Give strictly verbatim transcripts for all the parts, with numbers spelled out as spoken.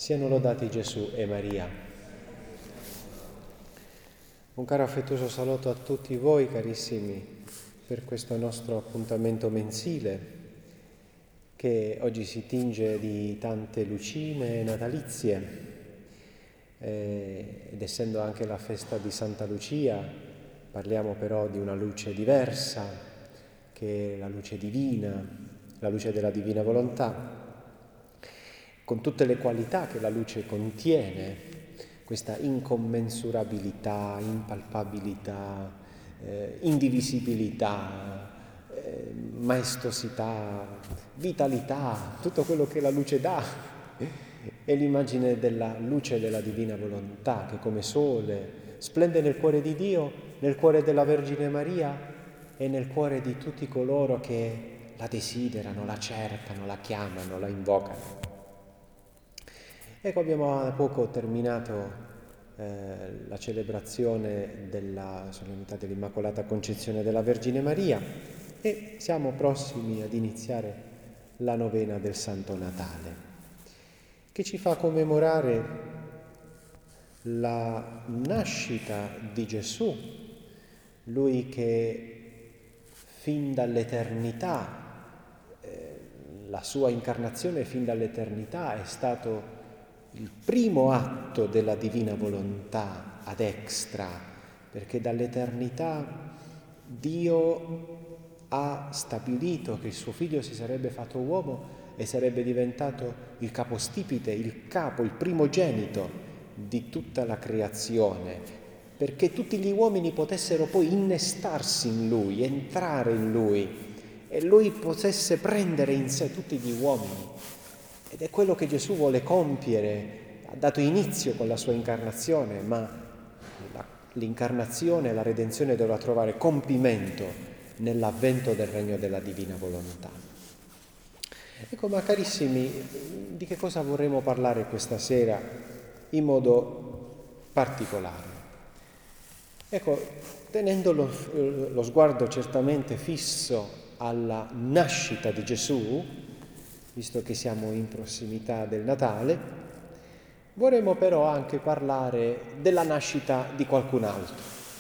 Siano lodati Gesù e Maria. Un caro affettuoso saluto a tutti voi, carissimi, per questo nostro appuntamento mensile che oggi si tinge di tante lucine natalizie eh, ed essendo anche la festa di Santa Lucia, parliamo però di una luce diversa, che è la luce divina, la luce della divina volontà, con tutte le qualità che la luce contiene, questa incommensurabilità, impalpabilità, eh, indivisibilità, eh, maestosità, vitalità, tutto quello che la luce dà. È l'immagine della luce della divina volontà che come sole splende nel cuore di Dio, nel cuore della Vergine Maria e nel cuore di tutti coloro che la desiderano, la cercano, la chiamano, la invocano. Ecco, abbiamo da poco terminato eh, la celebrazione della solennità dell'Immacolata Concezione della Vergine Maria e siamo prossimi ad iniziare la novena del Santo Natale, che ci fa commemorare la nascita di Gesù, Lui che fin dall'eternità, eh, la sua incarnazione fin dall'eternità è stato il primo atto della divina volontà ad extra, perché dall'eternità Dio ha stabilito che il suo figlio si sarebbe fatto uomo e sarebbe diventato il capostipite, il capo, il primogenito di tutta la creazione, perché tutti gli uomini potessero poi innestarsi in lui, entrare in lui e lui potesse prendere in sé tutti gli uomini. Ed è quello che Gesù vuole compiere, ha dato inizio con la sua incarnazione, ma la, l'incarnazione, la redenzione dovrà trovare compimento nell'avvento del regno della divina volontà. Ecco, ma carissimi, di che cosa vorremmo parlare questa sera in modo particolare? Ecco, tenendo lo, lo sguardo certamente fisso alla nascita di Gesù, visto che siamo in prossimità del Natale, vorremmo però anche parlare della nascita di qualcun altro,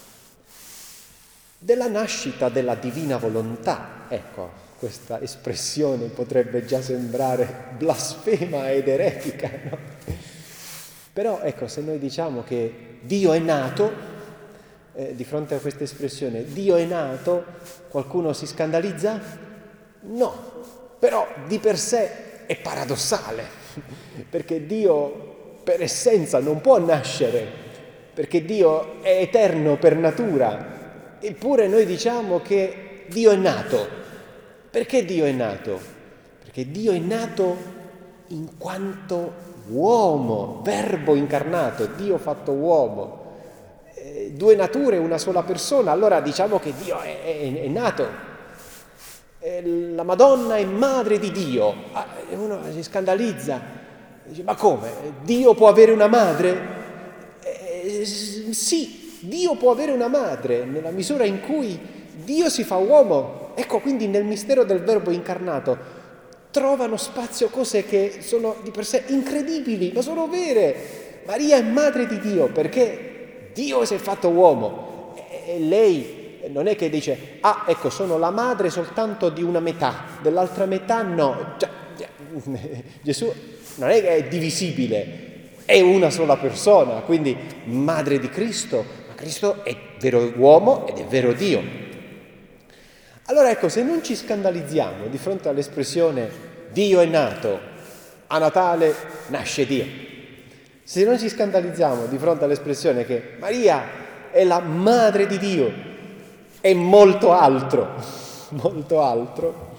della nascita della divina volontà. Ecco, questa espressione potrebbe già sembrare blasfema ed eretica, no? Però ecco, se noi diciamo che Dio è nato, eh, di fronte a questa espressione, Dio è nato, qualcuno si scandalizza? No. Però di per sé è paradossale, perché Dio per essenza non può nascere, perché Dio è eterno per natura, eppure noi diciamo che Dio è nato. Perché Dio è nato? Perché Dio è nato in quanto uomo, verbo incarnato, Dio fatto uomo, eh, due nature, una sola persona, allora diciamo che Dio è, è, è nato. La Madonna è madre di Dio. E uno si scandalizza, dice: ma come? Dio può avere una madre? Eh, sì, Dio può avere una madre nella misura in cui Dio si fa uomo. Ecco, quindi nel mistero del Verbo incarnato trovano spazio cose che sono di per sé incredibili, ma sono vere. Maria è madre di Dio perché Dio si è fatto uomo e lei non è che dice: ah, ecco, sono la madre soltanto di una metà, dell'altra metà no. Cioè, Gesù non è che è divisibile, è una sola persona, quindi madre di Cristo, ma Cristo è vero uomo ed è vero Dio. Allora ecco, se non ci scandalizziamo di fronte all'espressione Dio è nato, a Natale nasce Dio, se non ci scandalizziamo di fronte all'espressione che Maria è la madre di Dio, e molto altro, molto altro,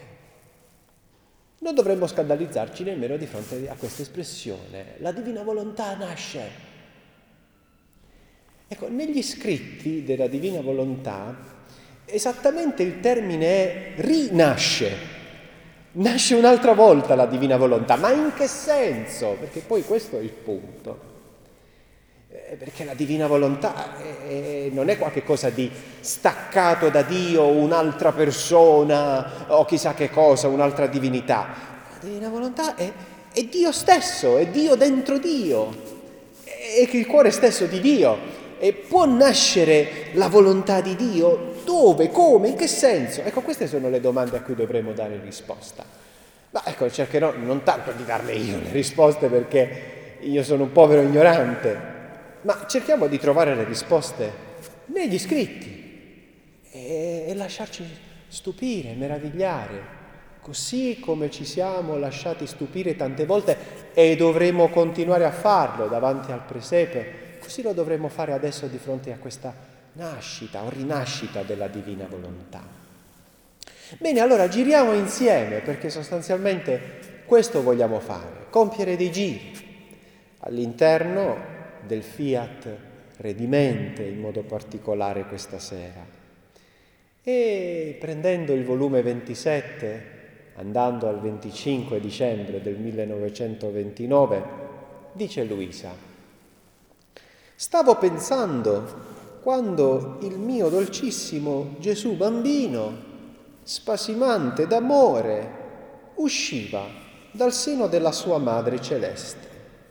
non dovremmo scandalizzarci nemmeno di fronte a questa espressione. La divina volontà nasce. Ecco, negli scritti della divina volontà, esattamente il termine è rinasce. Nasce un'altra volta la divina volontà, ma in che senso? Perché poi questo è il punto. Perché la divina volontà è, è, non è qualcosa di staccato da Dio, un'altra persona o chissà che cosa, un'altra divinità. La divina volontà è, è Dio stesso, è Dio dentro Dio, è il cuore stesso di Dio. E può nascere la volontà di Dio? Dove? Come? In che senso? Ecco, queste sono le domande a cui dovremo dare risposta. Ma ecco, cercherò non tanto di darle io le risposte perché io sono un povero ignorante, ma cerchiamo di trovare le risposte negli scritti e, e lasciarci stupire, meravigliare, così come ci siamo lasciati stupire tante volte e dovremo continuare a farlo davanti al presepe. Così lo dovremmo fare adesso di fronte a questa nascita o rinascita della divina volontà. Bene, allora giriamo insieme perché sostanzialmente questo vogliamo fare, compiere dei giri all'interno del Fiat Redimente in modo particolare questa sera. E prendendo il volume ventisette, andando al venticinque dicembre del millenovecentoventinove, dice Luisa: stavo pensando quando il mio dolcissimo Gesù bambino, spasimante d'amore, usciva dal seno della sua madre celeste.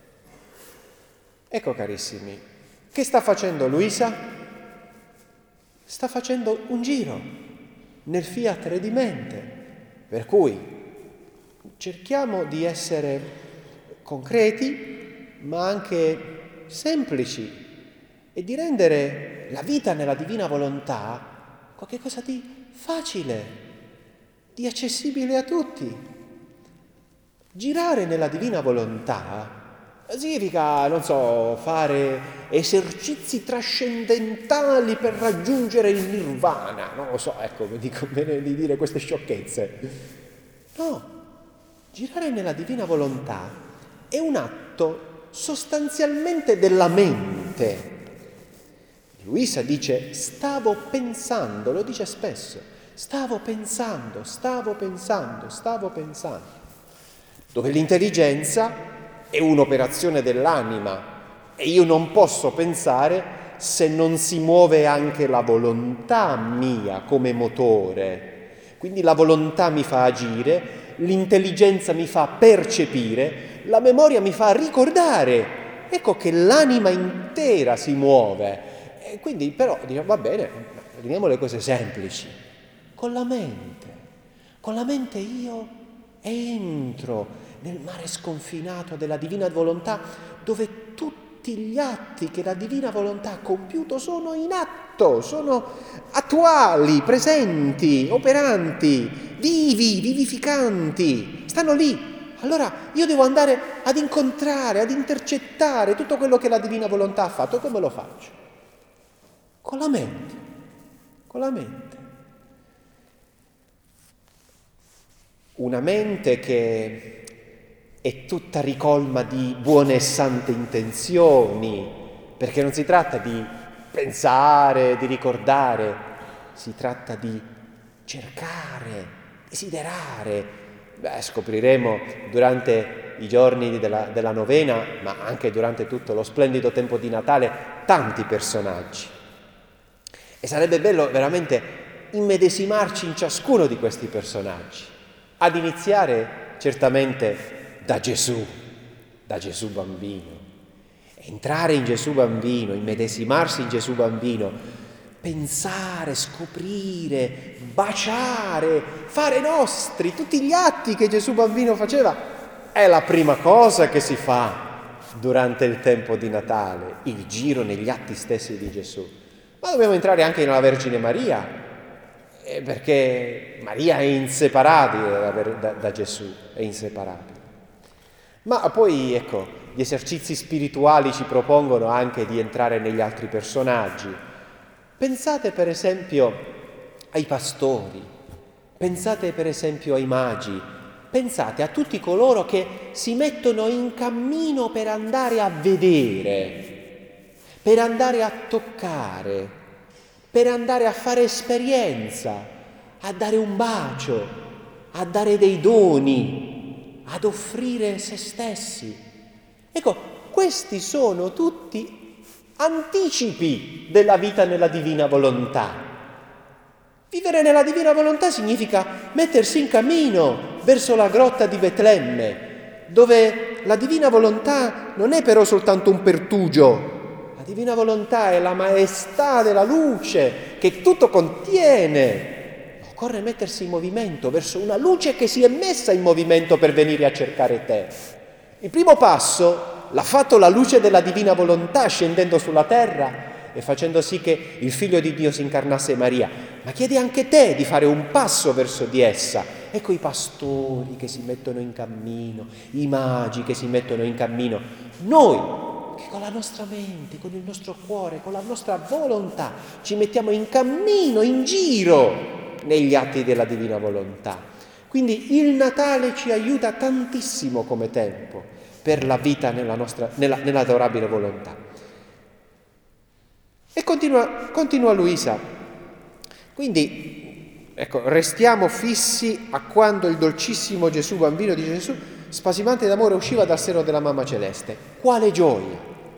Ecco carissimi, che sta facendo Luisa? Sta facendo un giro nel Fiat Redimente, per cui cerchiamo di essere concreti, ma anche semplici e di rendere la vita nella divina volontà qualcosa di facile, di accessibile a tutti. Girare nella divina volontà significa, non so, fare esercizi trascendentali per raggiungere il nirvana, non lo so, ecco, mi dico bene di dire queste sciocchezze. No, girare nella divina volontà è un atto sostanzialmente della mente. Luisa dice stavo pensando, lo dice spesso, stavo pensando, stavo pensando, stavo pensando, dove l'intelligenza è un'operazione dell'anima e io non posso pensare se non si muove anche la volontà mia come motore. Quindi la volontà mi fa agire, l'intelligenza mi fa percepire, la memoria mi fa ricordare. Ecco che l'anima intera si muove. E quindi però diciamo, va bene, rimaniamo le cose semplici. Con la mente. Con la mente io entro nel mare sconfinato della divina volontà, dove tutti gli atti che la divina volontà ha compiuto sono in atto, sono attuali, presenti, operanti, vivi, vivificanti, stanno lì. Allora io devo andare ad incontrare, ad intercettare tutto quello che la divina volontà ha fatto. Come lo faccio? Con la mente, con la mente. Una mente che è tutta ricolma di buone e sante intenzioni, perché non si tratta di pensare, di ricordare, si tratta di cercare, desiderare. Beh, scopriremo durante i giorni della, della novena, ma anche durante tutto lo splendido tempo di Natale, tanti personaggi. E sarebbe bello veramente immedesimarci in ciascuno di questi personaggi, ad iniziare certamente da Gesù, da Gesù bambino. Entrare in Gesù bambino, immedesimarsi in Gesù bambino, pensare, scoprire, baciare, fare nostri tutti gli atti che Gesù bambino faceva, è la prima cosa che si fa durante il tempo di Natale, il giro negli atti stessi di Gesù. Ma dobbiamo entrare anche nella Vergine Maria, eh, perché Maria è inseparabile da, da, da Gesù, è inseparabile. Ma poi, ecco, gli esercizi spirituali ci propongono anche di entrare negli altri personaggi. Pensate per esempio ai pastori, pensate per esempio ai magi, pensate a tutti coloro che si mettono in cammino per andare a vedere, per andare a toccare, per andare a fare esperienza, a dare un bacio, a dare dei doni, ad offrire se stessi. Ecco, questi sono tutti anticipi della vita nella divina volontà. Vivere nella divina volontà significa mettersi in cammino verso la grotta di Betlemme, dove la divina volontà non è però soltanto un pertugio, la divina volontà è la maestà della luce che tutto contiene. Occorre mettersi in movimento verso una luce che si è messa in movimento per venire a cercare te. Il primo passo l'ha fatto la luce della divina volontà scendendo sulla terra e facendo sì che il Figlio di Dio si incarnasse Maria, ma chiede anche te di fare un passo verso di essa. Ecco i pastori che si mettono in cammino, i magi che si mettono in cammino, noi che con la nostra mente, con il nostro cuore, con la nostra volontà ci mettiamo in cammino, in giro negli atti della divina volontà. Quindi il Natale ci aiuta tantissimo come tempo per la vita nella nostra, nella, nell'adorabile volontà. E continua, continua Luisa. Quindi, ecco, restiamo fissi a quando il dolcissimo Gesù, bambino di Gesù, spasimante d'amore, usciva dal seno della mamma celeste. Quale gioia!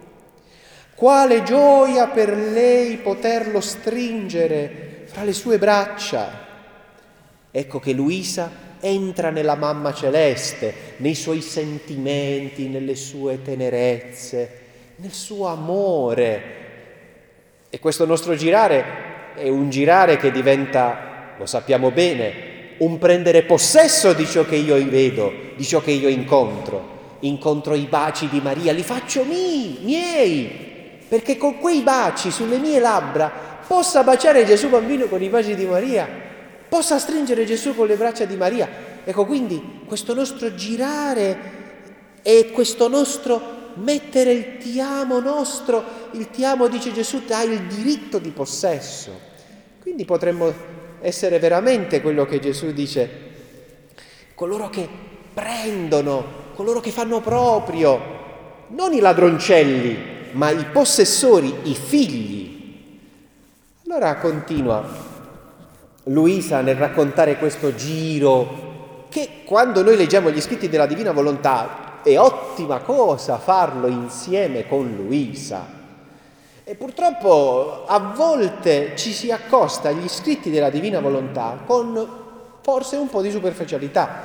Quale gioia per lei poterlo stringere fra le sue braccia! Ecco che Luisa entra nella mamma celeste, nei suoi sentimenti, nelle sue tenerezze, nel suo amore. E questo nostro girare è un girare che diventa, lo sappiamo bene, un prendere possesso di ciò che io vedo, di ciò che io incontro. Incontro i baci di Maria, li faccio mii, miei, perché con quei baci sulle mie labbra possa baciare Gesù bambino con i baci di Maria, possa stringere Gesù con le braccia di Maria. Ecco, quindi questo nostro girare e questo nostro mettere il ti amo nostro, il ti amo, dice Gesù, ha il diritto di possesso. Quindi potremmo essere veramente quello che Gesù dice, coloro che prendono, coloro che fanno proprio, non i ladroncelli, ma i possessori, i figli. Allora continua Luisa nel raccontare questo giro, che quando noi leggiamo gli scritti della Divina Volontà è ottima cosa farlo insieme con Luisa. E purtroppo a volte ci si accosta agli scritti della Divina Volontà con forse un po' di superficialità,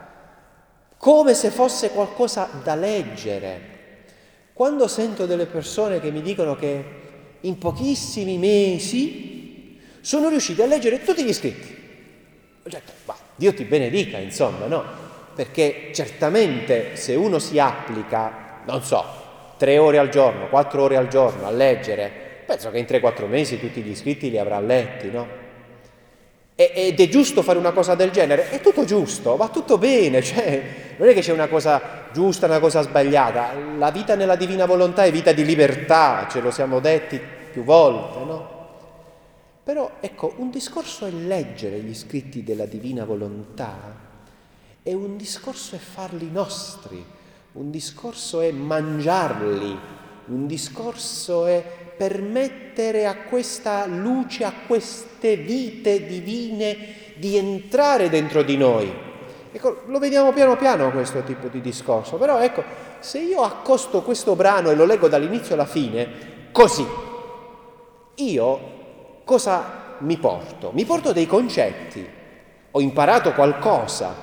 come se fosse qualcosa da leggere. Quando sento delle persone che mi dicono che in pochissimi mesi sono riusciti a leggere tutti gli scritti, ho detto, ma Dio ti benedica, insomma, no? Perché certamente se uno si applica, non so, tre ore al giorno, quattro ore al giorno a leggere, penso che in tre quattro mesi tutti gli scritti li avrà letti, no? E, ed è giusto fare una cosa del genere? È tutto giusto, va tutto bene, cioè non è che c'è una cosa giusta, una cosa sbagliata. La vita nella Divina Volontà è vita di libertà, ce lo siamo detti più volte, no? Però ecco, un discorso è leggere gli scritti della Divina Volontà, e un discorso è farli nostri, un discorso è mangiarli, un discorso è permettere a questa luce, a queste vite divine di entrare dentro di noi. Ecco, lo vediamo piano piano questo tipo di discorso, però ecco, se io accosto questo brano e lo leggo dall'inizio alla fine, così, io cosa mi porto? Mi porto dei concetti, ho imparato qualcosa.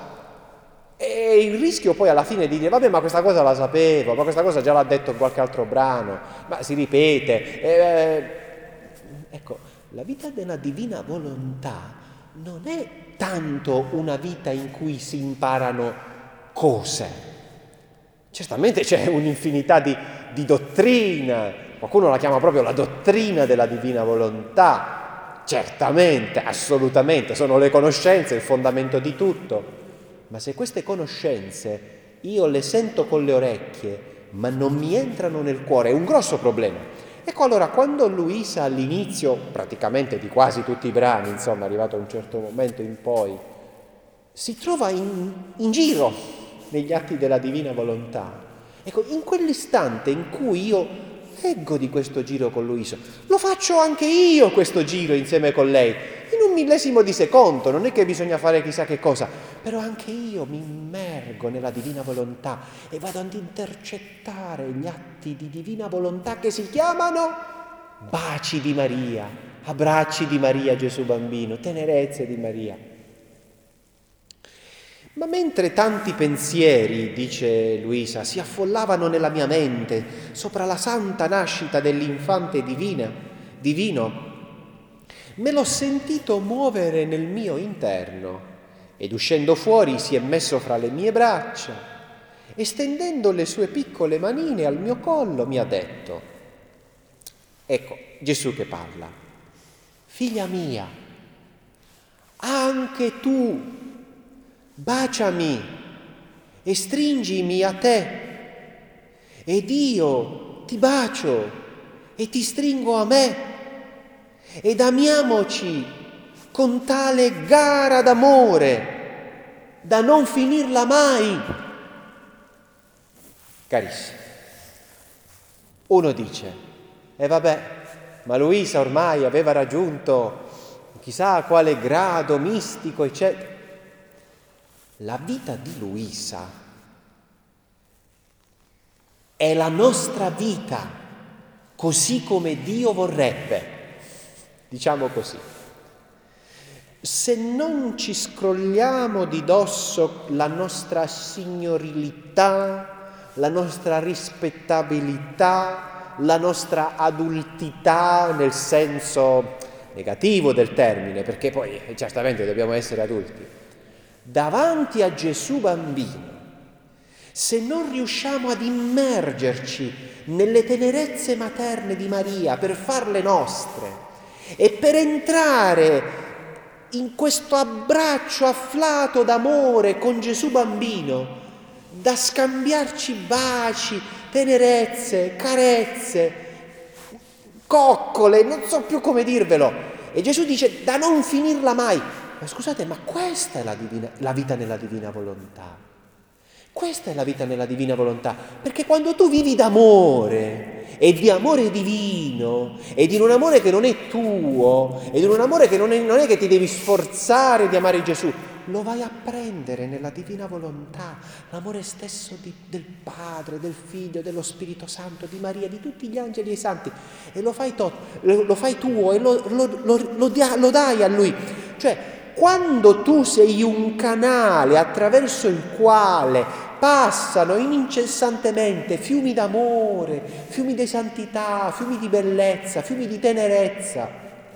E il rischio poi alla fine di dire, vabbè, ma questa cosa la sapevo, ma questa cosa già l'ha detto in qualche altro brano, ma si ripete. Eh, ecco, la vita della Divina Volontà non è tanto una vita in cui si imparano cose. Certamente c'è un'infinità di, di dottrina, qualcuno la chiama proprio la dottrina della Divina Volontà. Certamente, assolutamente, sono le conoscenze, il fondamento di tutto. Ma se queste conoscenze io le sento con le orecchie, ma non mi entrano nel cuore, è un grosso problema. Ecco allora, quando Luisa all'inizio, praticamente di quasi tutti i brani, insomma, arrivato a un certo momento in poi, si trova in, in giro negli atti della Divina Volontà, ecco, in quell'istante in cui io leggo di questo giro con Luisa, lo faccio anche io questo giro insieme con lei, in un millesimo di secondo, non è che bisogna fare chissà che cosa, però anche io mi immergo nella Divina Volontà e vado ad intercettare gli atti di Divina Volontà che si chiamano baci di Maria, abbracci di Maria Gesù bambino, tenerezze di Maria. Ma mentre tanti pensieri, dice Luisa, si affollavano nella mia mente sopra la santa nascita dell'infante divina, divino, me l'ho sentito muovere nel mio interno ed uscendo fuori si è messo fra le mie braccia e stendendo le sue piccole manine al mio collo mi ha detto, ecco Gesù che parla, figlia mia, anche tu baciami e stringimi a te ed io ti bacio e ti stringo a me ed amiamoci con tale gara d'amore da non finirla mai. Carissimi, uno dice, e eh vabbè, ma Luisa ormai aveva raggiunto chissà quale grado mistico, eccetera. La vita di Luisa è la nostra vita, così come Dio vorrebbe, diciamo così. Se non ci scrolliamo di dosso la nostra signorilità, la nostra rispettabilità, la nostra adultità nel senso negativo del termine, perché poi certamente dobbiamo essere adulti, davanti a Gesù bambino, se non riusciamo ad immergerci nelle tenerezze materne di Maria per farle nostre e per entrare in questo abbraccio afflato d'amore con Gesù bambino, da scambiarci baci, tenerezze, carezze, coccole, non so più come dirvelo. E Gesù dice da non finirla mai. Ma scusate, ma questa è la, divina, la vita nella divina volontà. Questa è la vita nella divina volontà, perché quando tu vivi d'amore e di amore divino e di un amore che non è tuo e di un amore che non è, non è che ti devi sforzare di amare Gesù, lo vai a prendere nella divina volontà, l'amore stesso di, del Padre, del Figlio, dello Spirito Santo, di Maria, di tutti gli angeli e i santi, e lo fai, to- lo, lo fai tuo e lo, lo, lo, lo, dia- lo dai a Lui. Cioè, quando tu sei un canale attraverso il quale passano incessantemente fiumi d'amore, fiumi di santità, fiumi di bellezza, fiumi di tenerezza,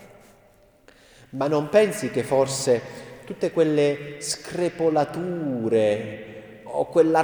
ma non pensi che forse tutte quelle screpolature o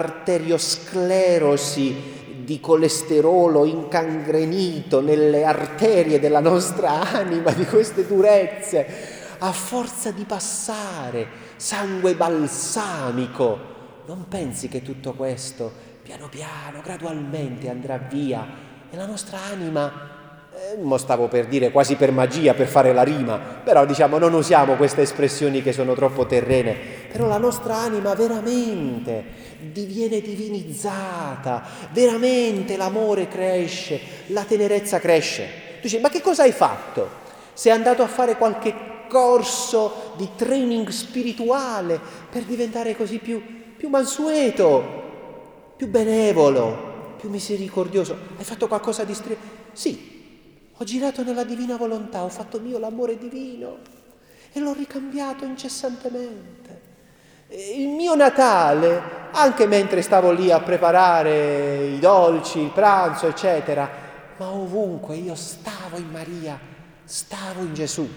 quell'arteriosclerosi di colesterolo incangrenito nelle arterie della nostra anima, di queste durezze, a forza di passare sangue balsamico, non pensi che tutto questo piano piano, gradualmente andrà via e la nostra anima, eh, mo stavo per dire quasi per magia, per fare la rima, però diciamo non usiamo queste espressioni che sono troppo terrene, però la nostra anima veramente diviene divinizzata, veramente l'amore cresce, la tenerezza cresce. Tu dici, ma che cosa hai fatto? Sei andato a fare qualche corso di training spirituale per diventare così più, più mansueto, più benevolo, più misericordioso? Hai fatto qualcosa di stretto? Sì, ho girato nella divina volontà, ho fatto mio l'amore divino e l'ho ricambiato incessantemente. Il mio Natale, anche mentre stavo lì a preparare i dolci, il pranzo, eccetera, ma ovunque io stavo in Maria, stavo in Gesù.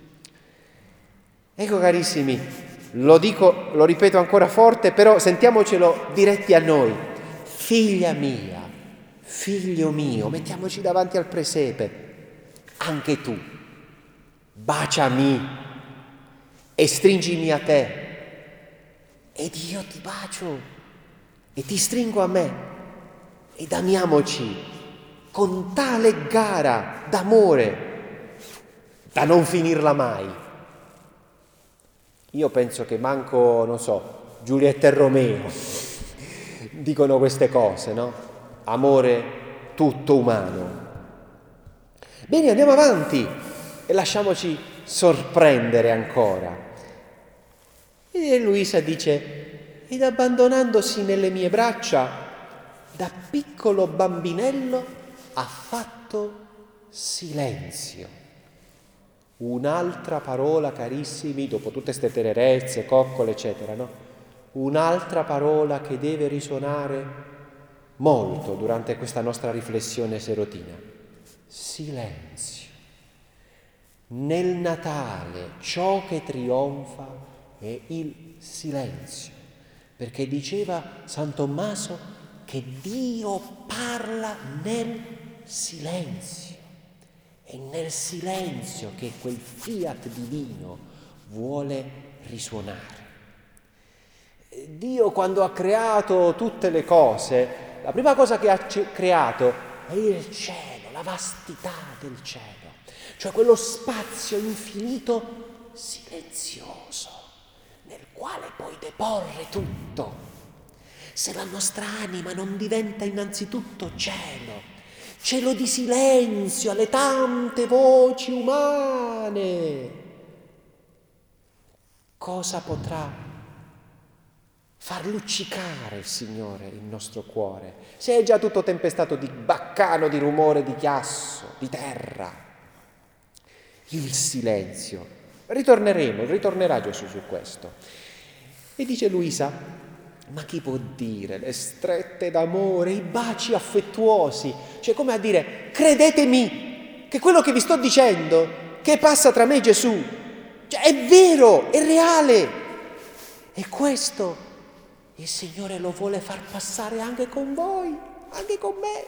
Ecco carissimi, lo dico, lo ripeto ancora forte, però sentiamocelo diretti a noi. Figlia mia, figlio mio, mettiamoci davanti al presepe, anche tu, baciami e stringimi a te, ed io ti bacio e ti stringo a me, ed amiamoci con tale gara d'amore da non finirla mai. Io penso che manco, non so, Giulietta e Romeo dicono queste cose, no? Amore tutto umano. Bene, andiamo avanti e lasciamoci sorprendere ancora. E Luisa dice, ed abbandonandosi nelle mie braccia, da piccolo bambinello ha fatto silenzio. Un'altra parola, carissimi, dopo tutte queste tenerezze, coccole, eccetera, no? un'altra parola che deve risuonare molto durante questa nostra riflessione serotina: silenzio. Nel Natale ciò che trionfa è il silenzio, perché diceva San Tommaso che Dio parla nel silenzio. È nel silenzio che quel fiat divino vuole risuonare. Dio, quando ha creato tutte le cose, la prima cosa che ha creato è il cielo, la vastità del cielo, cioè quello spazio infinito silenzioso nel quale puoi deporre tutto. Se la nostra anima non diventa innanzitutto cielo, cielo di silenzio alle tante voci umane, cosa potrà far luccicare il Signore il nostro cuore, se è già tutto tempestato di baccano, di rumore, di chiasso, di terra? Il silenzio. Ritorneremo, ritornerà Gesù su questo. E dice Luisa: ma chi può dire le strette d'amore, i baci affettuosi? Cioè, come a dire: credetemi che quello che vi sto dicendo, che passa tra me e Gesù, cioè, è vero, è reale. E questo il Signore lo vuole far passare anche con voi, anche con me.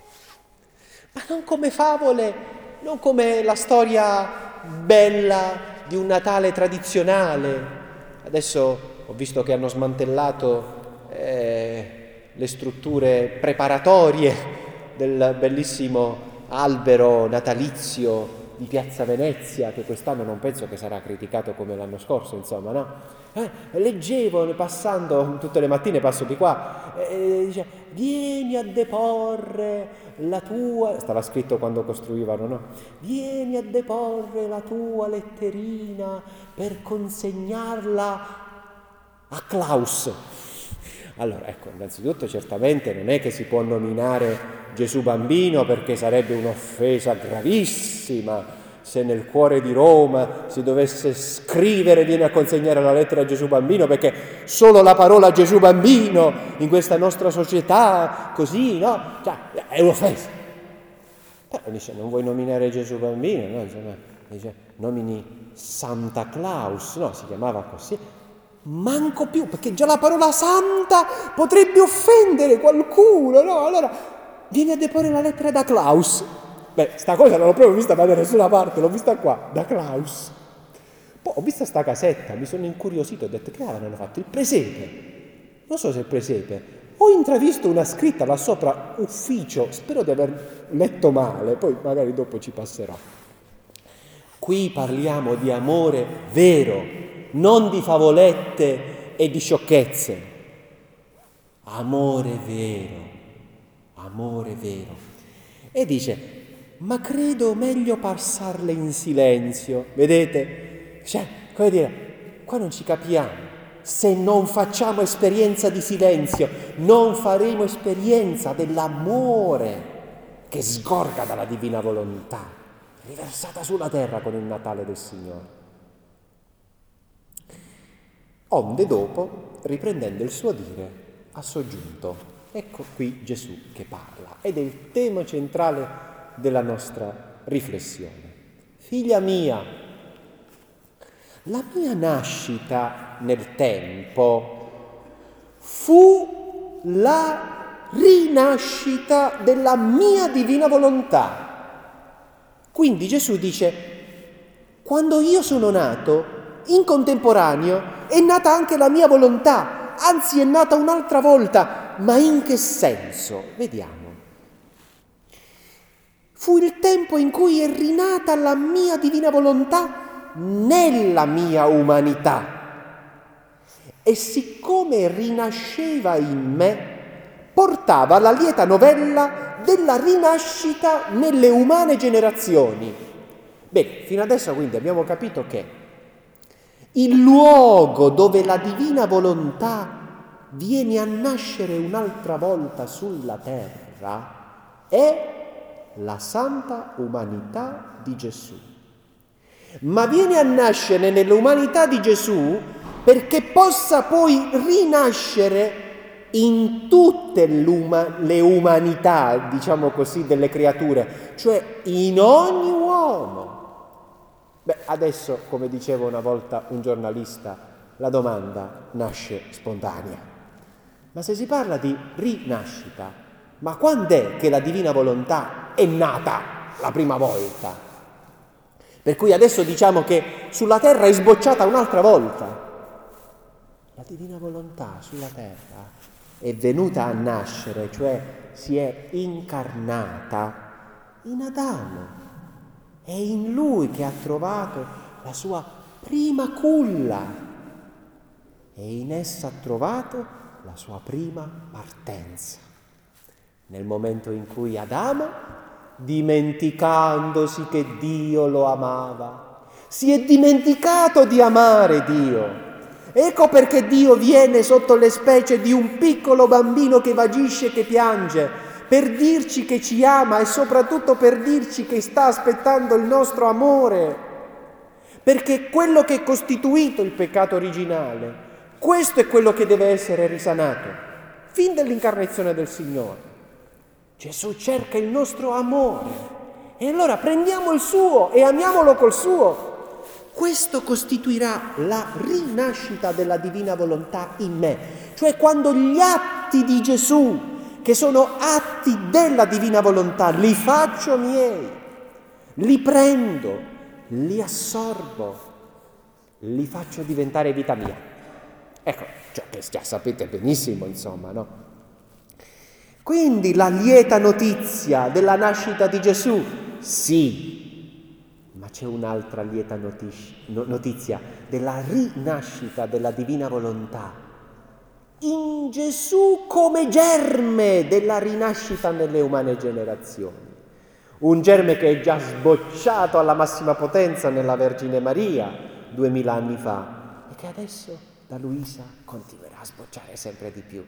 Ma non come favole, non come la storia bella di un Natale tradizionale. Adesso ho visto che hanno smantellato eh, le strutture preparatorie del bellissimo albero natalizio di Piazza Venezia, che quest'anno non penso che sarà criticato come l'anno scorso, insomma, no? Eh, leggevo, passando, tutte le mattine passo di qua, e dice: vieni a deporre la tua, stava scritto quando costruivano, no? Vieni a deporre la tua letterina per consegnarla a Klaus. Allora, ecco, innanzitutto certamente non è che si può nominare Gesù bambino, perché sarebbe un'offesa gravissima se nel cuore di Roma si dovesse scrivere vieni a consegnare la lettera a Gesù bambino, perché solo la parola Gesù bambino in questa nostra società così, no? Cioè, è un'offesa. Però dice: non vuoi nominare Gesù bambino? No? Insomma, dice: nomini Santa Claus, no? Si chiamava così. Manco più, perché già la parola santa potrebbe offendere qualcuno, no? Allora vieni a deporre la lettera da Klaus. Beh, sta cosa non l'ho proprio vista da nessuna parte, l'ho vista qua, da Klaus. Poi ho visto sta casetta, mi sono incuriosito, ho detto: che avevano fatto? Il presepe. Non so se il presepe. Ho intravisto una scritta là sopra, ufficio, spero di aver letto male, poi magari dopo ci passerò. Qui parliamo di amore vero, non di favolette e di sciocchezze. Amore vero, amore vero. E dice: ma credo meglio passarle in silenzio. Vedete? Cioè, come dire, qua non ci capiamo. Se non facciamo esperienza di silenzio, non faremo esperienza dell'amore che sgorga dalla divina volontà, riversata sulla terra con il Natale del Signore. Onde dopo, riprendendo il suo dire, ha soggiunto: ecco qui Gesù che parla, ed è il tema centrale della nostra riflessione. Figlia mia, la mia nascita nel tempo fu la rinascita della mia divina volontà. Quindi Gesù dice: quando io sono nato, in contemporaneo è nata anche la mia volontà, anzi è nata un'altra volta. Ma in che senso? Vediamo. Fu il tempo in cui è rinata la mia divina volontà nella mia umanità. E siccome rinasceva in me, portava la lieta novella della rinascita nelle umane generazioni. Bene, fino adesso quindi abbiamo capito che il luogo dove la divina volontà viene a nascere un'altra volta sulla terra è la santa umanità di Gesù. Ma viene a nascere nell'umanità di Gesù perché possa poi rinascere in tutte le umanità, diciamo così, delle creature, cioè in ogni uomo. Beh, adesso, come diceva una volta un giornalista, la domanda nasce spontanea. Ma se si parla di rinascita, ma quando è che la divina volontà è nata la prima volta? Per cui adesso diciamo che sulla terra è sbocciata un'altra volta. La divina volontà sulla terra è venuta a nascere, cioè si è incarnata in Adamo. È in lui che ha trovato la sua prima culla e in essa ha trovato la sua prima partenza. Nel momento in cui Adamo, dimenticandosi che Dio lo amava, si è dimenticato di amare Dio. Ecco perché Dio viene sotto le specie di un piccolo bambino che vagisce, che piange, per dirci che ci ama e soprattutto per dirci che sta aspettando il nostro amore. Perché quello che è costituito il peccato originale, questo è quello che deve essere risanato, fin dall'incarnazione del Signore. Gesù cerca il nostro amore e allora prendiamo il suo e amiamolo col suo. Questo costituirà la rinascita della divina volontà in me, cioè quando gli atti di Gesù, che sono atti della divina volontà, li faccio miei, li prendo, li assorbo, li faccio diventare vita mia. Ecco, cioè che già sapete benissimo, insomma, no? Quindi la lieta notizia della nascita di Gesù, sì, ma c'è un'altra lieta notizia della rinascita della divina volontà in Gesù come germe della rinascita nelle umane generazioni. Un germe che è già sbocciato alla massima potenza nella Vergine Maria duemila anni fa e che adesso da Luisa continuerà a sbocciare sempre di più.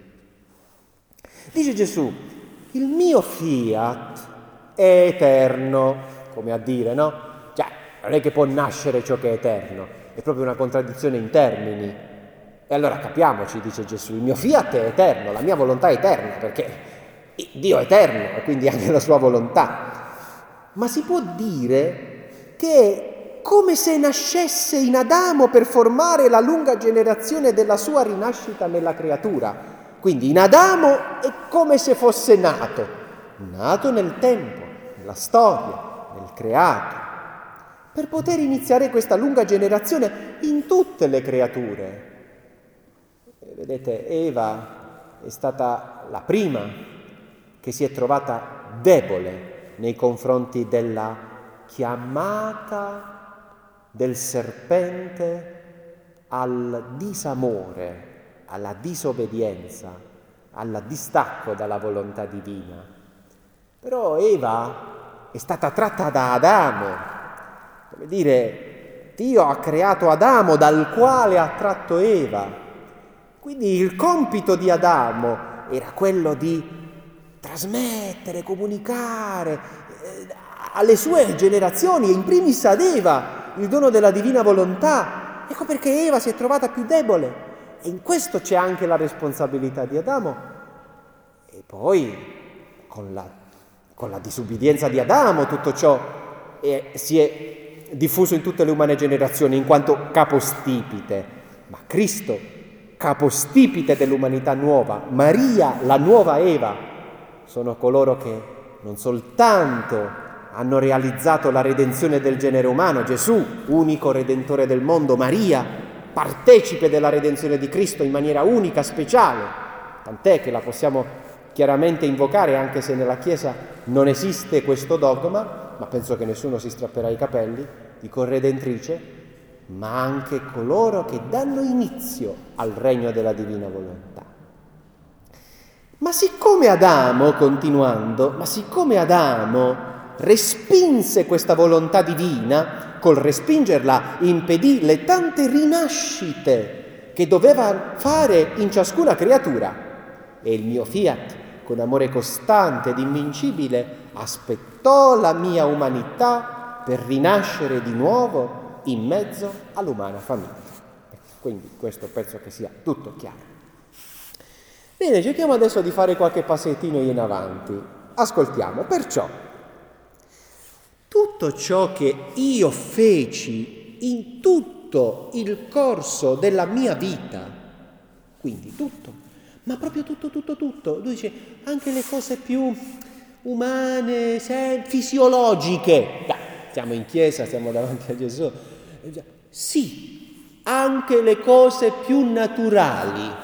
Dice Gesù, il mio fiat è eterno, come a dire, no? Cioè, non è che può nascere ciò che è eterno, è proprio una contraddizione in termini. E allora capiamoci, dice Gesù, il mio fiat è eterno, la mia volontà è eterna, perché Dio è eterno e quindi anche la sua volontà. Ma si può dire che è come se nascesse in Adamo per formare la lunga generazione della sua rinascita nella creatura. Quindi in Adamo è come se fosse nato, nato nel tempo, nella storia, nel creato, per poter iniziare questa lunga generazione in tutte le creature. Vedete, Eva è stata la prima che si è trovata debole nei confronti della chiamata del serpente al disamore, alla disobbedienza, al distacco dalla volontà divina. Però Eva è stata tratta da Adamo, come dire, Dio ha creato Adamo dal quale ha tratto Eva. Quindi il compito di Adamo era quello di trasmettere, comunicare eh, alle sue generazioni, e in primis ad Eva, il dono della divina volontà. Ecco perché Eva si è trovata più debole. E in questo c'è anche la responsabilità di Adamo. E poi, con la, con la disubbidienza di Adamo, tutto ciò è, si è diffuso in tutte le umane generazioni, in quanto capostipite. Ma Cristo, capostipite dell'umanità nuova, Maria, la nuova Eva, sono coloro che non soltanto hanno realizzato la redenzione del genere umano, Gesù, unico Redentore del mondo, Maria, partecipe della redenzione di Cristo in maniera unica, speciale, tant'è che la possiamo chiaramente invocare anche se nella Chiesa non esiste questo dogma, ma penso che nessuno si strapperà i capelli, di corredentrice, ma anche coloro che danno inizio al regno della divina volontà. Ma siccome Adamo, continuando, ma siccome Adamo respinse questa volontà divina, col respingerla impedì le tante rinascite che doveva fare in ciascuna creatura. E il mio fiat, con amore costante ed invincibile, aspettò la mia umanità per rinascere di nuovo in mezzo all'umana famiglia. Quindi questo penso che sia tutto chiaro. Bene, cerchiamo adesso di fare qualche passettino in avanti. Ascoltiamo. Perciò, tutto ciò che io feci in tutto il corso della mia vita, quindi tutto, ma proprio tutto, tutto, tutto. Lui dice, anche le cose più umane, sem- fisiologiche. Beh, siamo in chiesa, siamo davanti a Gesù. Sì, anche le cose più naturali.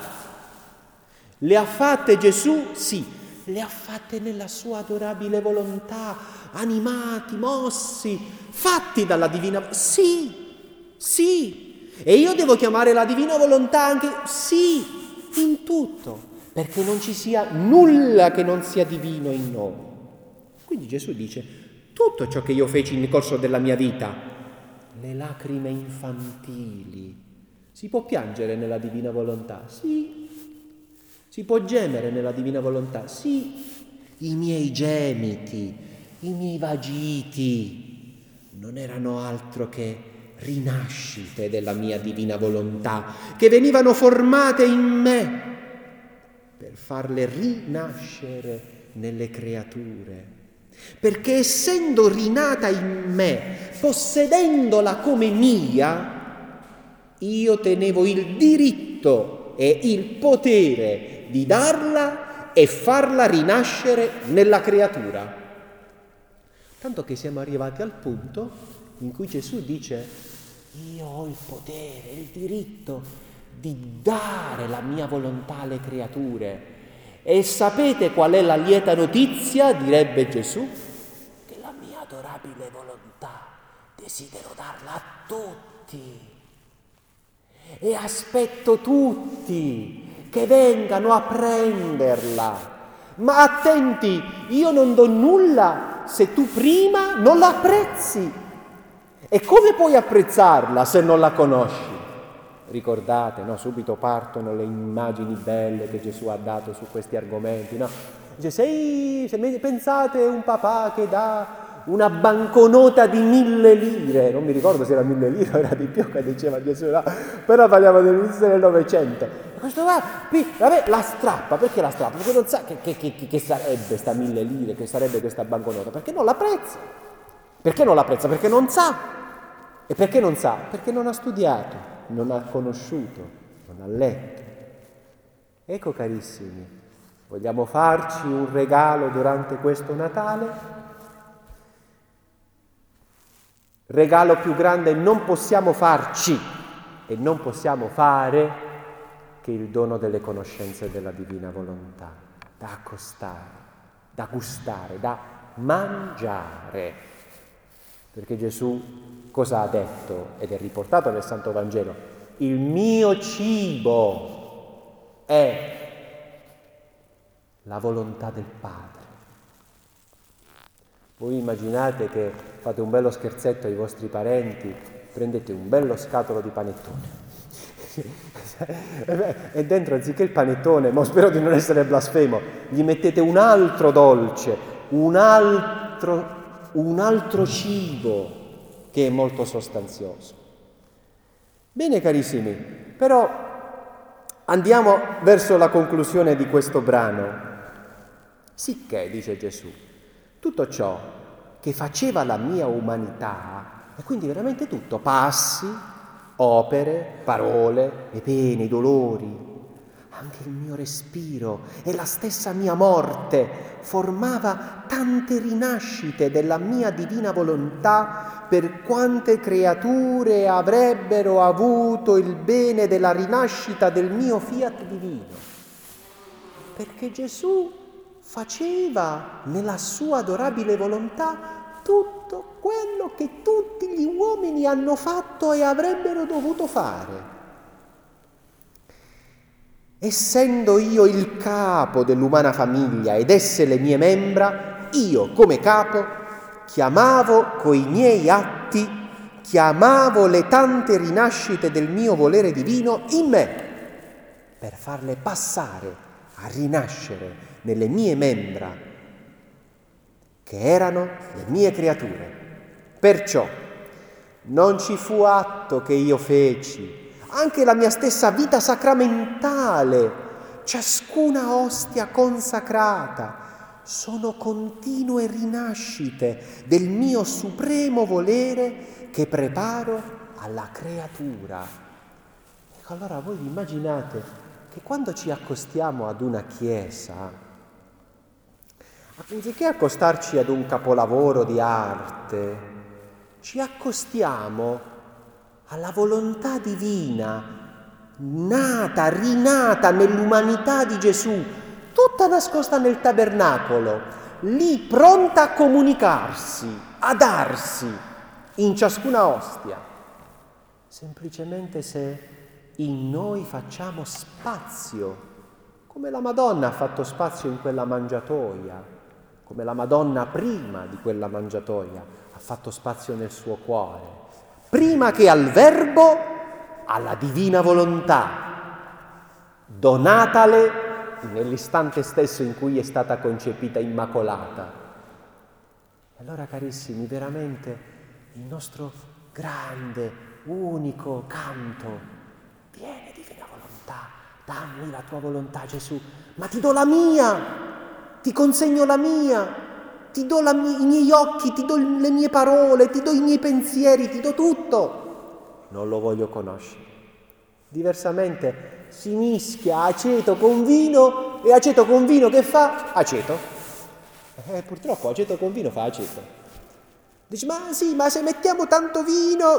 Le ha fatte Gesù? Sì, le ha fatte nella sua adorabile volontà, animati, mossi, fatti dalla divina volontà. Sì, sì. E io devo chiamare la divina volontà anche? Sì, in tutto, perché non ci sia nulla che non sia divino in noi. Quindi Gesù dice, tutto ciò che io feci nel corso della mia vita, le lacrime infantili, si può piangere nella divina volontà? Sì. Si può gemere nella divina volontà? Sì. I miei gemiti, i miei vagiti non erano altro che rinascite della mia divina volontà, che venivano formate in me per farle rinascere nelle creature. Perché essendo rinata in me, possedendola come mia, io tenevo il diritto e il potere di darla e farla rinascere nella creatura. Tanto che siamo arrivati al punto in cui Gesù dice, io ho il potere, il diritto di dare la mia volontà alle creature. E sapete qual è la lieta notizia, direbbe Gesù? Che la mia adorabile volontà desidero darla a tutti. E aspetto tutti che vengano a prenderla. Ma attenti, io non do nulla se tu prima non la apprezzi. E come puoi apprezzarla se non la conosci? Ricordate, no? Subito partono le immagini belle che Gesù ha dato su questi argomenti, no? Dice, se, se pensate un papà che dà una banconota di mille lire, non mi ricordo se era mille lire o era di più che diceva Gesù, no? Però parliamo dell'inizio del Novecento. Questo va, vabbè, la strappa, perché la strappa? Perché non sa che, che, che, che sarebbe sta mille lire, che sarebbe questa banconota, perché non l'apprezza. Perché non l'apprezza? Perché non sa. E perché non sa? Perché non ha studiato, non ha conosciuto, non ha letto. Ecco carissimi, vogliamo farci un regalo durante questo Natale? Regalo più grande non possiamo farci e non possiamo fare che il dono delle conoscenze della divina volontà, da accostare, da gustare, da mangiare. Perché Gesù cosa ha detto? Ed è riportato nel Santo Vangelo: il mio cibo è la volontà del Padre. Voi immaginate che fate un bello scherzetto ai vostri parenti, prendete un bello scatolo di panettone e dentro, anziché il panettone, ma spero di non essere blasfemo, gli mettete un altro dolce, un altro, un altro cibo che è molto sostanzioso. Bene carissimi, però andiamo verso la conclusione di questo brano. Sicché, dice Gesù, tutto ciò che faceva la mia umanità, e quindi veramente tutto, passi, opere, parole, le pene, i dolori, anche il mio respiro e la stessa mia morte formava tante rinascite della mia divina volontà per quante creature avrebbero avuto il bene della rinascita del mio fiat divino. Perché Gesù faceva nella sua adorabile volontà tutto quello che tutti gli uomini hanno fatto e avrebbero dovuto fare. Essendo io il capo dell'umana famiglia ed esse le mie membra, io come capo chiamavo coi miei atti, chiamavo le tante rinascite del mio volere divino in me, per farle passare a rinascere nelle mie membra, che erano le mie creature. Perciò non ci fu atto che io feci, anche la mia stessa vita sacramentale, ciascuna ostia consacrata, sono continue rinascite del mio supremo volere che preparo alla creatura. Ecco, allora voi vi immaginate che quando ci accostiamo ad una chiesa, anziché accostarci ad un capolavoro di arte, ci accostiamo alla volontà divina, nata, rinata nell'umanità di Gesù, tutta nascosta nel tabernacolo, lì pronta a comunicarsi, a darsi in ciascuna ostia, semplicemente se in noi facciamo spazio, come la Madonna ha fatto spazio in quella mangiatoia, come la Madonna prima di quella mangiatoia ha fatto spazio nel suo cuore, prima che al Verbo, alla divina volontà, donatale nell'istante stesso in cui è stata concepita immacolata. E allora, carissimi, veramente il nostro grande, unico canto: vieni divina volontà, dammi la tua volontà, Gesù, ma ti do la mia, ti consegno la mia, ti do la mia, i miei occhi, ti do le mie parole, ti do i miei pensieri, ti do tutto. Non lo voglio conoscere. Diversamente si mischia aceto con vino, e aceto con vino che fa? Aceto. Eh, purtroppo aceto con vino fa aceto. Dici, ma sì, ma se mettiamo tanto vino,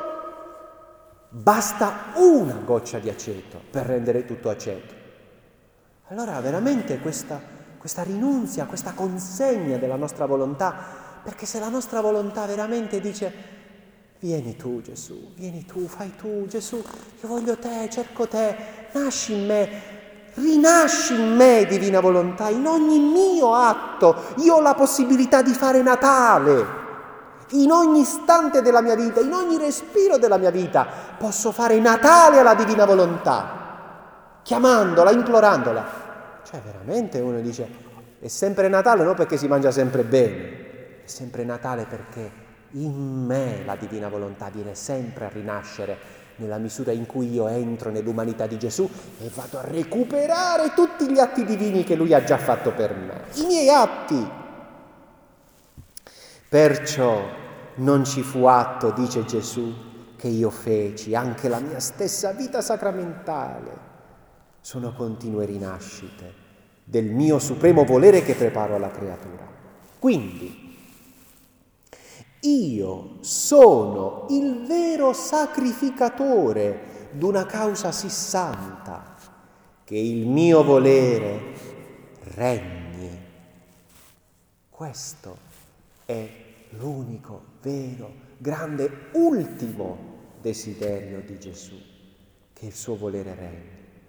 basta una goccia di aceto per rendere tutto aceto. Allora veramente questa, questa rinunzia, questa consegna della nostra volontà, perché se la nostra volontà veramente dice: vieni tu Gesù, vieni tu, fai tu Gesù, io voglio te, cerco te, nasci in me, rinasci in me divina volontà, in ogni mio atto. Io ho la possibilità di fare Natale, in ogni istante della mia vita, in ogni respiro della mia vita, posso fare Natale alla divina volontà, chiamandola, implorandola. Cioè veramente uno dice, è sempre Natale non perché si mangia sempre bene, è sempre Natale perché in me la divina volontà viene sempre a rinascere nella misura in cui io entro nell'umanità di Gesù e vado a recuperare tutti gli atti divini che Lui ha già fatto per me, i miei atti. Perciò non ci fu atto, dice Gesù, che io feci, anche la mia stessa vita sacramentale sono continue rinascite del mio supremo volere che preparo alla creatura. Quindi io sono il vero sacrificatore d'una causa sì santa, che il mio volere regni. Questo è l'unico, vero, grande, ultimo desiderio di Gesù, che il suo volere regni.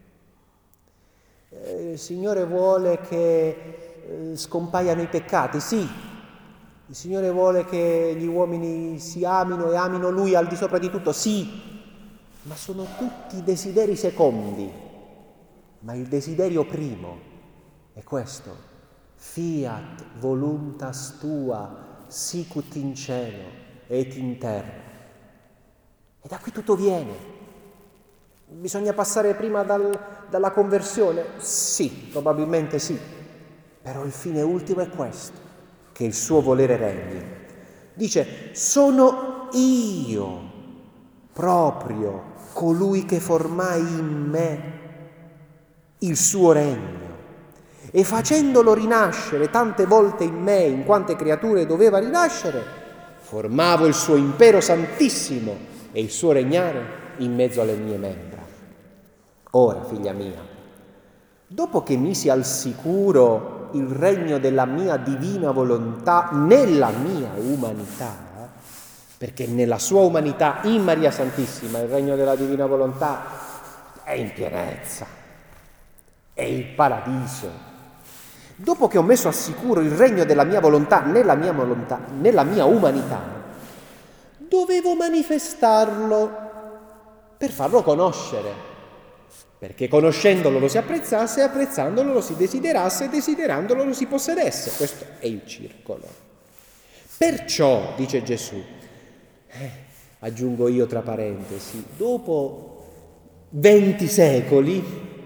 Eh, il Signore vuole che eh, scompaiano i peccati, sì. Il Signore vuole che gli uomini si amino e amino Lui al di sopra di tutto, sì, ma sono tutti desideri secondi. Ma il desiderio primo è questo: fiat voluntas tua, sicut in cielo et in terra. E da qui tutto viene. Bisogna passare prima dal, dalla conversione? Sì, probabilmente sì, però il fine ultimo è questo: che il suo volere regni. Dice, sono io proprio colui che formai in me il suo regno, e facendolo rinascere tante volte in me, in quante creature doveva rinascere, formavo il suo impero santissimo e il suo regnare in mezzo alle mie membra. Ora, figlia mia, dopo che misi al sicuro il regno della mia divina volontà nella mia umanità, perché nella sua umanità, in Maria Santissima, il regno della divina volontà è in pienezza, è il paradiso. Dopo che ho messo al sicuro il regno della mia volontà nella mia volontà, nella mia umanità, dovevo manifestarlo per farlo conoscere. Perché conoscendolo lo si apprezzasse, apprezzandolo lo si desiderasse, desiderandolo lo si possedesse. Questo è il circolo. Perciò, dice Gesù, eh, aggiungo io tra parentesi, dopo venti secoli,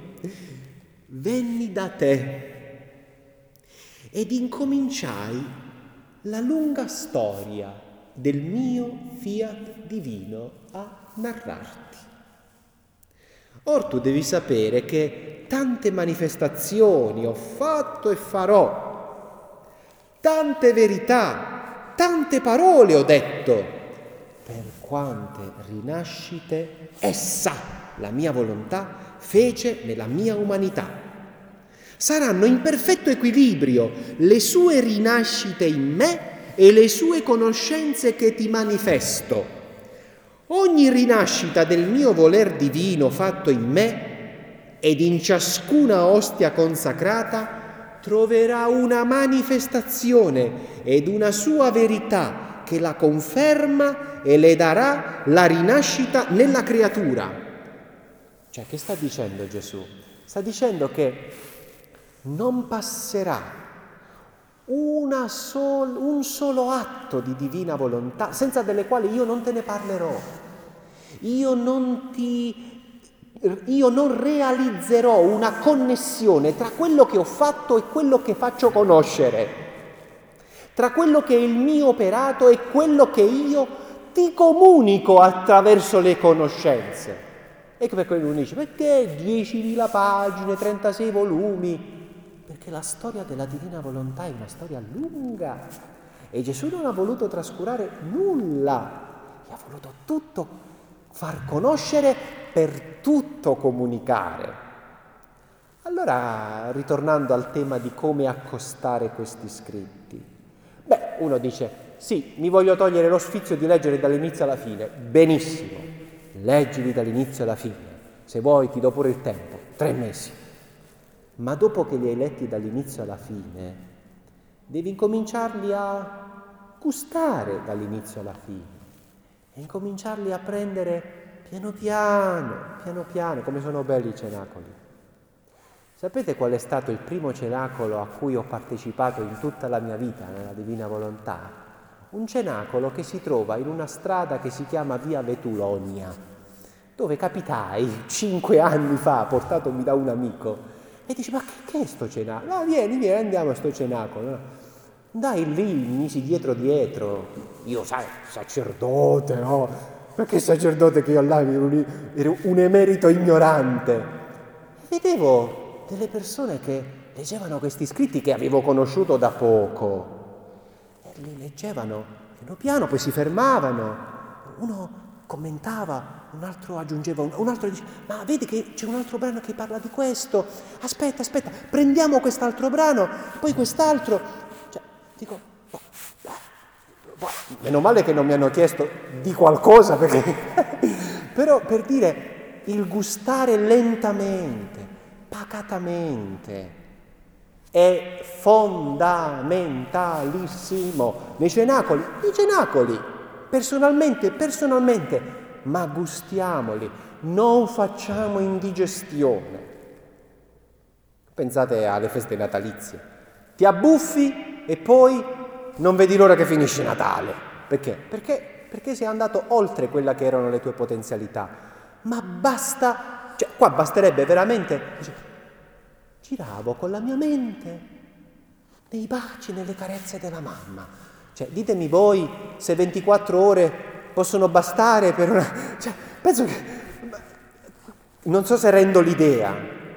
venni da te ed incominciai la lunga storia del mio fiat divino a narrarti. Or tu devi sapere che tante manifestazioni ho fatto e farò, tante verità, tante parole ho detto, per quante rinascite essa, la mia volontà, fece nella mia umanità. Saranno in perfetto equilibrio le sue rinascite in me e le sue conoscenze che ti manifesto. Ogni rinascita del mio voler divino fatto in me ed in ciascuna ostia consacrata troverà una manifestazione ed una sua verità che la conferma e le darà la rinascita nella creatura. Cioè, che sta dicendo Gesù? Sta dicendo che non passerà una sol- un solo atto di divina volontà senza delle quali io non te ne parlerò. Io non ti io non realizzerò una connessione tra quello che ho fatto e quello che faccio conoscere, tra quello che è il mio operato e quello che io ti comunico attraverso le conoscenze. Ecco perché uno dice: perché diecimila pagine, trentasei volumi? Perché la storia della divina volontà è una storia lunga e Gesù non ha voluto trascurare nulla, gli ha voluto tutto far conoscere, per tutto comunicare. Allora, ritornando al tema di come accostare questi scritti, beh, uno dice: sì, mi voglio togliere lo sfizio di leggere dall'inizio alla fine. Benissimo, leggili dall'inizio alla fine, se vuoi ti do pure il tempo, tre mesi. Ma dopo che li hai letti dall'inizio alla fine, devi incominciarli a gustare dall'inizio alla fine e incominciarli a prendere piano piano, piano piano, come sono belli i cenacoli. Sapete qual è stato il primo cenacolo a cui ho partecipato in tutta la mia vita nella Divina Volontà? Un cenacolo che si trova in una strada che si chiama Via Vetulonia, dove capitai cinque anni fa, portatomi da un amico. E dici: ma che, che è sto cenacolo? No, vieni, vieni, andiamo a sto cenacolo. No? Dai lì, mi misi dietro dietro. Io, sai, sacerdote, no? Perché sacerdote che io là ero un, ero un emerito ignorante. E vedevo delle persone che leggevano questi scritti che avevo conosciuto da poco. E li leggevano piano piano, poi si fermavano. Uno commentava, un altro aggiungeva, un, un altro dice: ma vedi che c'è un altro brano che parla di questo, aspetta, aspetta, prendiamo quest'altro brano, poi quest'altro. Cioè, dico, boh, boh, boh. Meno male che non mi hanno chiesto di qualcosa, perché però per dire, il gustare lentamente, pacatamente, è fondamentalissimo. Nei cenacoli, nei cenacoli, personalmente, personalmente, ma gustiamoli, non facciamo indigestione. Pensate alle feste natalizie, ti abbuffi e poi non vedi l'ora che finisce Natale. Perché? Perché, perché sei andato oltre quella che erano le tue potenzialità. Ma basta, cioè qua basterebbe veramente, dice, giravo con la mia mente nei baci, nelle carezze della mamma. Cioè, ditemi voi se ventiquattro ore possono bastare per una... Cioè, penso che... Non so se rendo l'idea.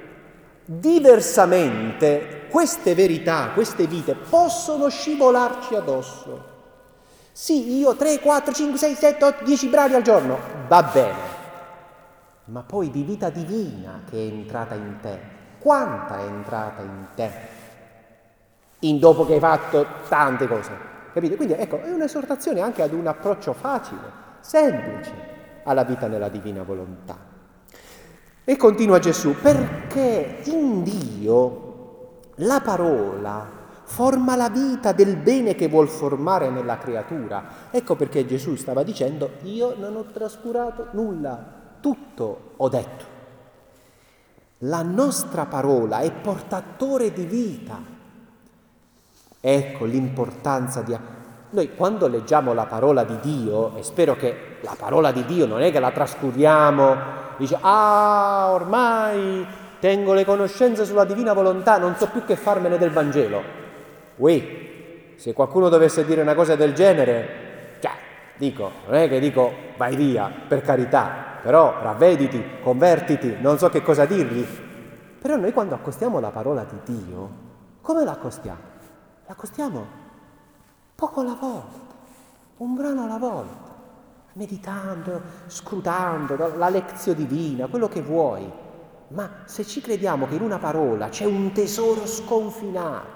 Diversamente, queste verità, queste vite possono scivolarci addosso. Sì, io tre, quattro, cinque, sei, sette, otto, dieci brani al giorno, va bene. Ma poi di vita divina che è entrata in te, quanta è entrata in te? In dopo che hai fatto tante cose. Capite? Quindi ecco, è un'esortazione anche ad un approccio facile, semplice alla vita nella divina volontà. E continua Gesù: perché in Dio la parola forma la vita del bene che vuol formare nella creatura. Ecco perché Gesù stava dicendo: io non ho trascurato nulla, tutto ho detto. La nostra parola è portatore di vita. Ecco l'importanza di Noi quando leggiamo la parola di Dio, e spero che la parola di Dio non è che la trascuriamo, dice, ah, ormai tengo le conoscenze sulla divina volontà, non so più che farmene del Vangelo. Ui, se qualcuno dovesse dire una cosa del genere, cioè, dico, non è che dico, vai via, per carità, però ravvediti, convertiti, non so che cosa dirgli. Però noi quando accostiamo la parola di Dio, come la accostiamo? La accostiamo poco alla volta, un brano alla volta, meditando, scrutando la lezione divina, quello che vuoi. Ma se ci crediamo che in una parola c'è un tesoro sconfinato,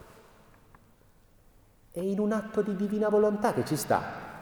è in un atto di divina volontà che ci sta.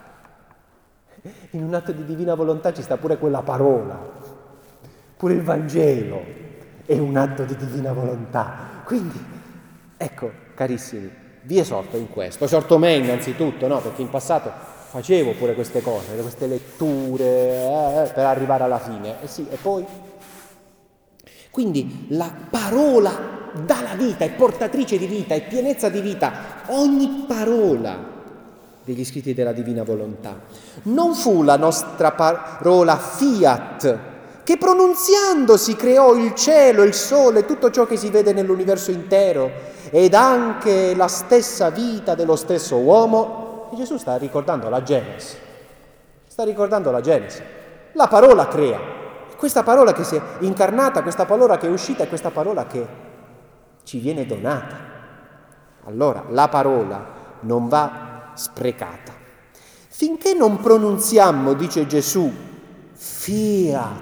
In un atto di divina volontà ci sta pure quella parola, pure il Vangelo è un atto di divina volontà. Quindi, ecco, carissimi, vi esorto in questo, esorto me innanzitutto, no? Perché in passato facevo pure queste cose, queste letture eh, per arrivare alla fine, e sì, e poi? Quindi la parola dà la vita, è portatrice di vita, è pienezza di vita, ogni parola degli scritti della divina volontà. Non fu la nostra parola fiat, che pronunziando si creò il cielo, il sole, tutto ciò che si vede nell'universo intero, ed anche la stessa vita dello stesso uomo. E Gesù sta ricordando la Genesi, sta ricordando la Genesi. La parola crea, questa parola che si è incarnata, questa parola che è uscita è questa parola che ci viene donata. Allora la parola non va sprecata. Finché non pronunziammo, dice Gesù, fiat,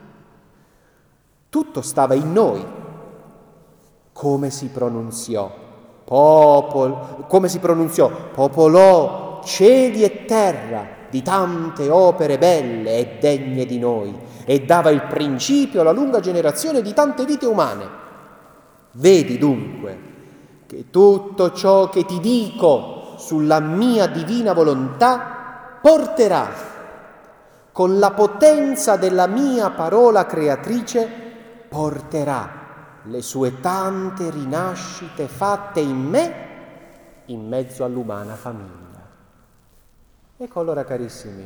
tutto stava in noi. Come si pronunziò? Popol, come si pronunziò? Popolò cieli e terra di tante opere belle e degne di noi, e dava il principio alla lunga generazione di tante vite umane. Vedi dunque che tutto ciò che ti dico sulla mia divina volontà porterà, con la potenza della mia parola creatrice, porterà le sue tante rinascite fatte in me in mezzo all'umana famiglia. Ecco allora, carissimi,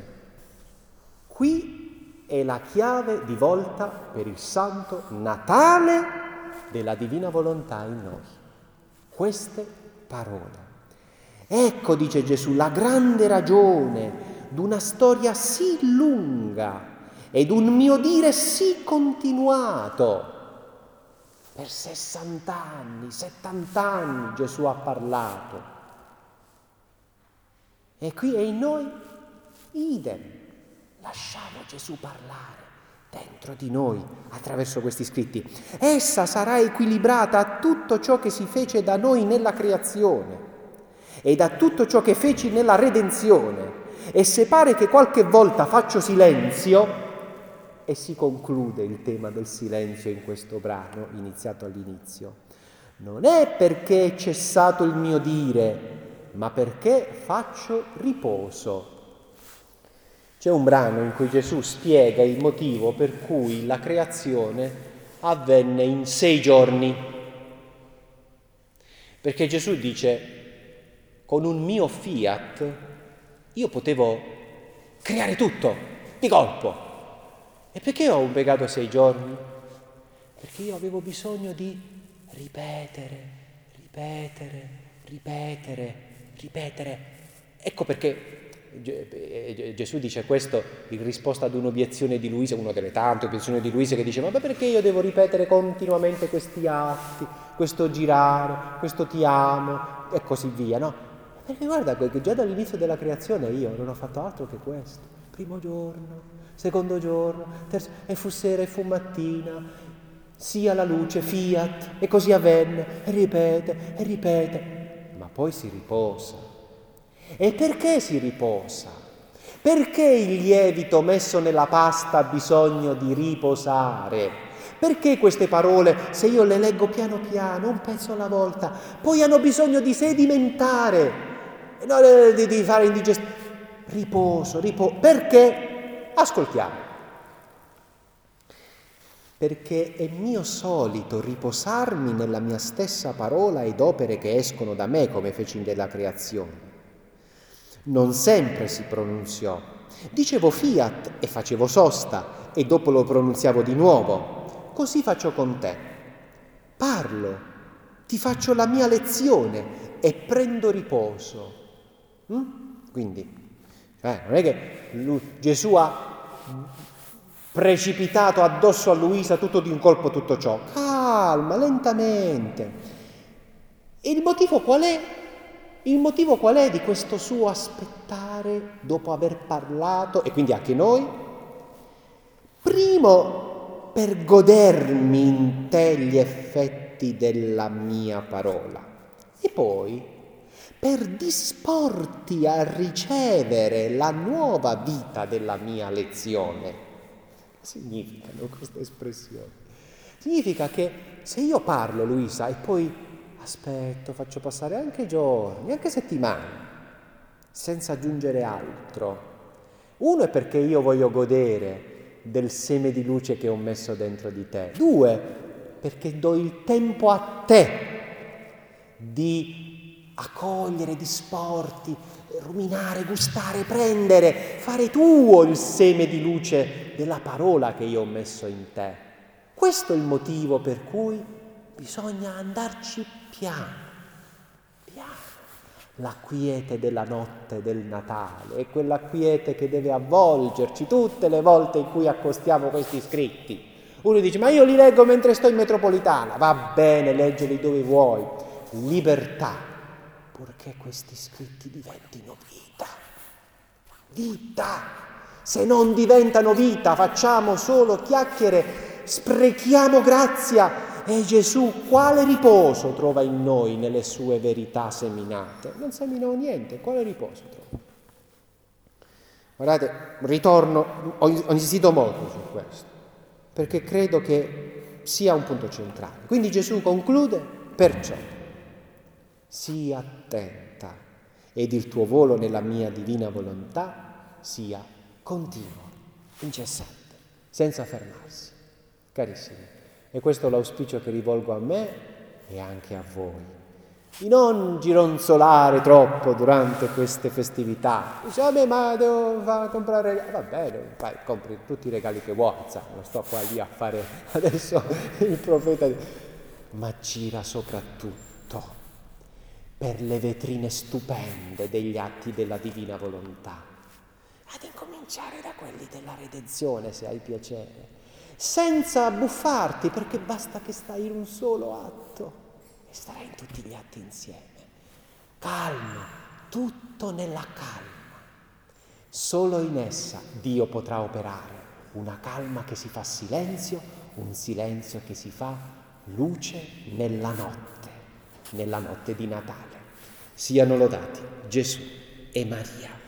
qui è la chiave di volta per il santo Natale della divina volontà in noi. Queste parole. Ecco, dice Gesù, la grande ragione d'una storia sì lunga ed un mio dire sì continuato. Per sessant'anni, settant'anni Gesù ha parlato. E qui è in noi idem. Lasciamo Gesù parlare dentro di noi attraverso questi scritti. Essa sarà equilibrata a tutto ciò che si fece da noi nella creazione e da tutto ciò che feci nella redenzione. E se pare che qualche volta faccio silenzio, e si conclude il tema del silenzio in questo brano, iniziato all'inizio, non è perché è cessato il mio dire, ma perché faccio riposo. C'è un brano in cui Gesù spiega il motivo per cui la creazione avvenne in sei giorni. Perché Gesù dice, con un mio fiat io potevo creare tutto di colpo. E perché ho impiegato sei giorni? Perché io avevo bisogno di ripetere, ripetere, ripetere, ripetere. Ecco perché Gesù dice questo in risposta ad un'obiezione di Luisa, una delle tante obiezioni di Luisa, che dice: ma perché io devo ripetere continuamente questi atti, questo girare, questo ti amo e così via, no? Perché guarda che già dall'inizio della creazione io non ho fatto altro che questo. Primo giorno, secondo giorno, terzo, e fu sera e fu mattina, sia la luce, fiat, e così avvenne, e ripete, e ripete, ma poi si riposa. E perché si riposa? Perché il lievito messo nella pasta ha bisogno di riposare? Perché queste parole, se io le leggo piano piano, un pezzo alla volta, poi hanno bisogno di sedimentare, no, di, di fare indigestione? Riposo, riposo. Perché? Ascoltiamo. Perché è mio solito riposarmi nella mia stessa parola ed opere che escono da me, come feci nella creazione. Non sempre si pronunziò. Dicevo fiat e facevo sosta e dopo lo pronunziavo di nuovo. Così faccio con te. Parlo, ti faccio la mia lezione e prendo riposo. Mm? Quindi, cioè, non è che lui, Gesù ha precipitato addosso a Luisa tutto di un colpo tutto ciò. Calma, lentamente. E il motivo qual è? Il motivo qual è di questo suo aspettare dopo aver parlato, e quindi anche noi? Primo, per godermi in te gli effetti della mia parola, e poi per disporti a ricevere la nuova vita della mia lezione. Che significano queste espressioni? Significa che se io parlo, Luisa, e poi aspetto, faccio passare anche giorni, anche settimane, senza aggiungere altro. Uno è perché io voglio godere del seme di luce che ho messo dentro di te. Due, perché do il tempo a te di accogliere, disporti, ruminare, gustare, prendere, fare tuo il seme di luce della parola che io ho messo in te. Questo è il motivo per cui bisogna andarci piano, piano. La quiete della notte del Natale è quella quiete che deve avvolgerci tutte le volte in cui accostiamo questi scritti. Uno dice, ma io li leggo mentre sto in metropolitana. Va bene, leggili dove vuoi. Libertà, purché questi scritti diventino vita. Vita. Se non diventano vita, facciamo solo chiacchiere, sprechiamo grazia. E Gesù quale riposo trova in noi nelle sue verità seminate? Non seminò niente, quale riposo trova? Guardate, ritorno, ho, ho insistito molto su questo, perché credo che sia un punto centrale. Quindi Gesù conclude, perciò, sii attenta ed il tuo volo nella mia divina volontà sia continuo, incessante, senza fermarsi. Carissimi. E questo è l'auspicio che rivolgo a me e anche a voi. Di non gironzolare troppo durante queste festività. Dice, vabbè, ma devo far comprare regali. Va bene, fai, compri tutti i regali che vuoi, non sto qua lì a fare adesso il profeta. Ma gira soprattutto per le vetrine stupende degli atti della divina volontà. Ad incominciare da quelli della redenzione, se hai piacere. Senza buffarti, perché basta che stai in un solo atto e starai in tutti gli atti insieme. Calma, tutto nella calma. Solo in essa Dio potrà operare una calma che si fa silenzio, un silenzio che si fa luce nella notte, nella notte di Natale. Siano lodati Gesù e Maria.